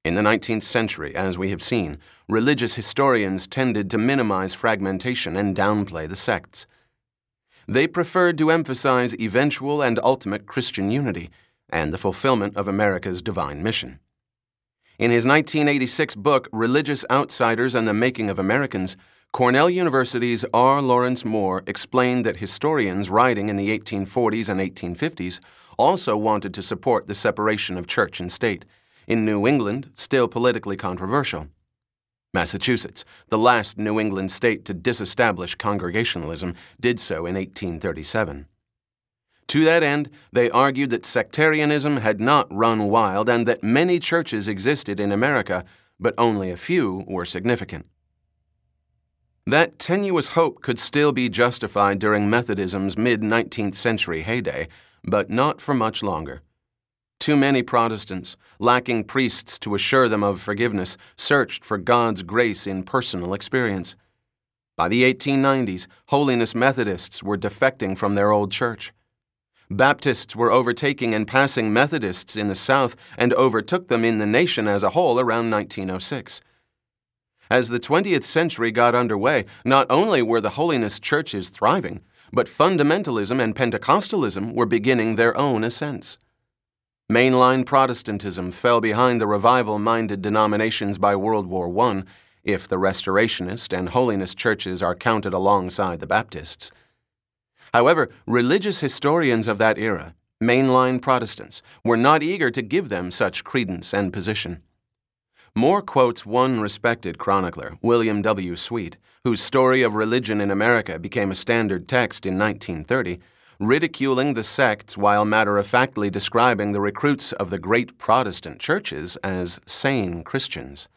In the 19th century, as we have seen, religious historians tended to minimize fragmentation and downplay the sects. They preferred to emphasize eventual and ultimate Christian unity and the fulfillment of America's divine mission. In his 1986 book, Religious Outsiders and the Making of Americans, Cornell University's R. Lawrence Moore explained that historians writing in the 1840s and 1850s also wanted to support the separation of church and state, in New England, still politically controversial. Massachusetts, the last New England state to disestablish Congregationalism, did so in 1837. To that end, they argued that sectarianism had not run wild and that many churches existed in America, but only a few were significant. That tenuous hope could still be justified during Methodism's mid-19th century heyday, but not for much longer. Too many Protestants, lacking priests to assure them of forgiveness, searched for God's grace in personal experience. By the 1890s, Holiness Methodists were defecting from their old church. Baptists were overtaking and passing Methodists in the South and overtook them in the nation as a whole around 1906. As the 20th century got underway, not only were the holiness churches thriving, but fundamentalism and Pentecostalism were beginning their own ascents. Mainline Protestantism fell behind the revival-minded denominations by World War I, if the Restorationist and Holiness churches are counted alongside the Baptists. However, religious historians of that era, mainline Protestants, were not eager to give them such credence and position. Moore quotes one respected chronicler, William W. Sweet, whose story of religion in America became a standard text in 1930, ridiculing the sects while matter-of-factly describing the recruits of the great Protestant churches as sane Christians.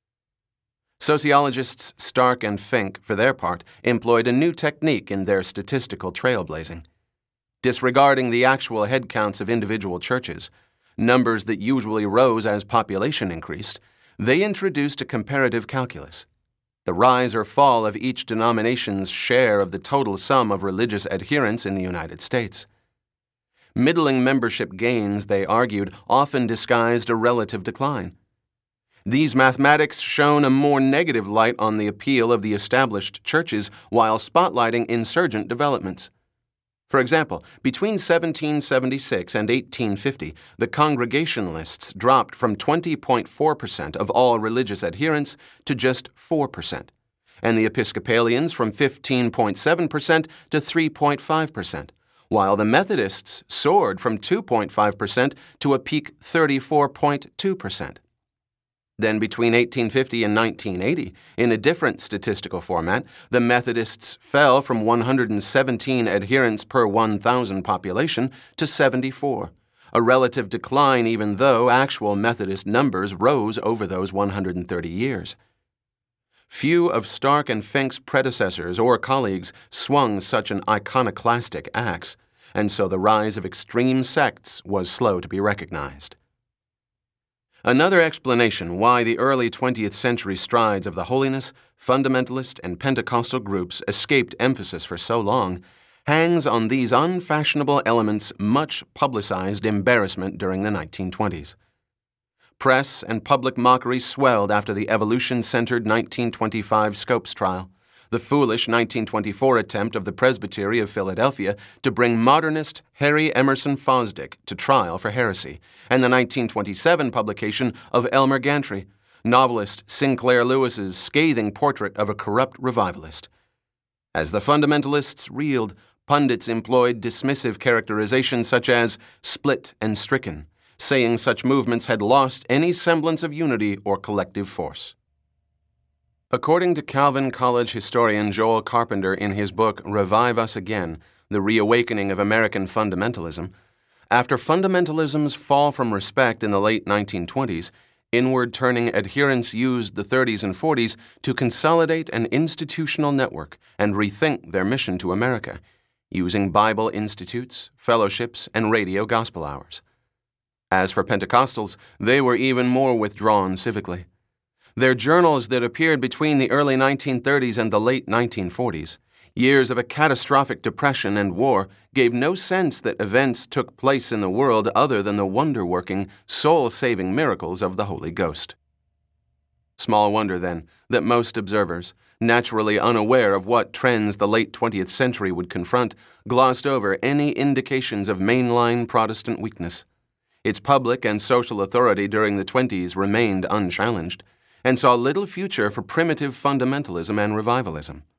Sociologists Stark and Fink, for their part, employed a new technique in their statistical trailblazing. Disregarding the actual head counts of individual churches, numbers that usually rose as population increased, they introduced a comparative calculus, the rise or fall of each denomination's share of the total sum of religious adherents in the United States. Middling membership gains, they argued, often disguised a relative decline. These mathematics shone a more negative light on the appeal of the established churches while spotlighting insurgent developments. For example, between 1776 and 1850, the Congregationalists dropped from 20.4% of all religious adherents to just 4%, and the Episcopalians from 15.7% to 3.5%, while the Methodists soared from 2.5% to a peak 34.2%. Then between 1850 and 1980, in a different statistical format, the Methodists fell from 117 adherents per 1,000 population to 74, a relative decline even though actual Methodist numbers rose over those 130 years. Few of Stark and Fink's predecessors or colleagues swung such an iconoclastic axe, and so the rise of extreme sects was slow to be recognized. Another explanation why the early 20th century strides of the holiness, fundamentalist, and Pentecostal groups escaped emphasis for so long hangs on these unfashionable elements' much publicized embarrassment during the 1920s. Press and public mockery swelled after the evolution-centered 1925 Scopes trial, the foolish 1924 attempt of the Presbytery of Philadelphia to bring modernist Harry Emerson Fosdick to trial for heresy, and the 1927 publication of Elmer Gantry, novelist Sinclair Lewis's scathing portrait of a corrupt revivalist. As the fundamentalists reeled, pundits employed dismissive characterizations such as split and stricken, saying such movements had lost any semblance of unity or collective force. According to Calvin College historian Joel Carpenter in his book Revive Us Again, The Reawakening of American Fundamentalism, after fundamentalism's fall from respect in the late 1920s, inward-turning adherents used the 30s and 40s to consolidate an institutional network and rethink their mission to America, using Bible institutes, fellowships, and radio gospel hours. As for Pentecostals, they were even more withdrawn civically. Their journals that appeared between the early 1930s and the late 1940s, Years of a catastrophic depression and war gave no sense that events took place in the world other than the wonder-working, soul-saving miracles of the Holy Ghost. Small wonder, then, that most observers, naturally unaware of what trends the late 20th century would confront, glossed over any indications of mainline Protestant weakness. Its public and social authority during the 20s remained unchallenged, and saw little future for primitive fundamentalism and revivalism.